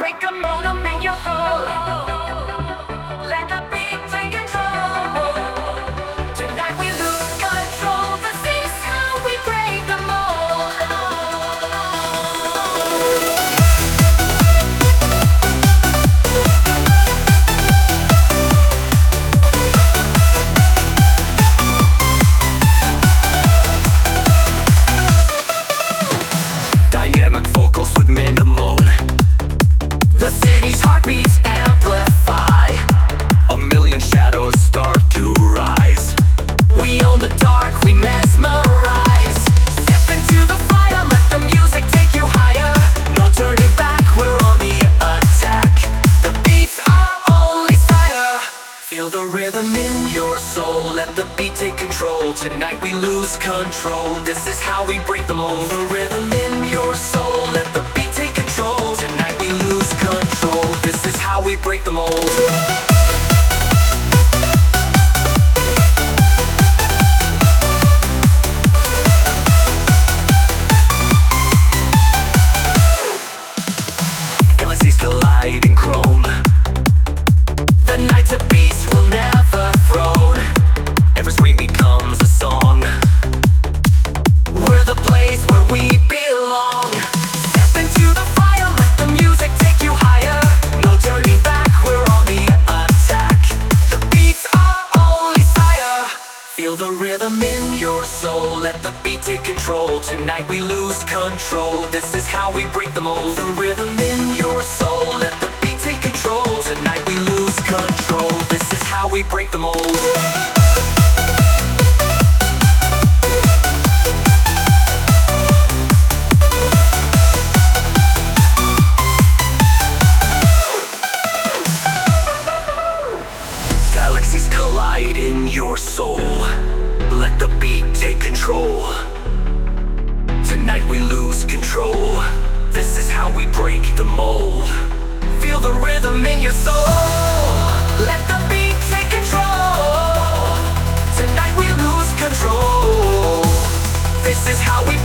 break the mold and make you whole. Let the beat take control. Tonight we lose control. This is how we break the mold. Dynamic vocals with minimal. The city's heartbeats amplify. A million shadows start to rise. We own the dark, we mesmerize. Step into the fire, let the music take you higher. No turning back, we're on the attack. The beats are only fire. Feel the rhythm in your soul, let the beat take control. Tonight we lose control, this is how we break the mold. The rhythm in your soul, let the beat take control. Tonight we lose control, this is how we break the mold. Galaxies collide in chrome. The nights of peace will never throne. Every scream becomes a song. We're the place where we belong. Step into the fire, let the music take you higher. No turning back, we're on the attack. The beats are only fire. Feel the rhythm in your soul, let the beat take control. Tonight we lose control, this is how we break the mold. The rhythm in your soul, let the beat take control. Tonight we lose control, this is how we break the mold. Galaxies collide in your soul. Let the beat take control. Tonight we lose control. This is how we break the mold. Feel the rhythm in your soul. Let the beat take control. Tonight we lose control. This is how we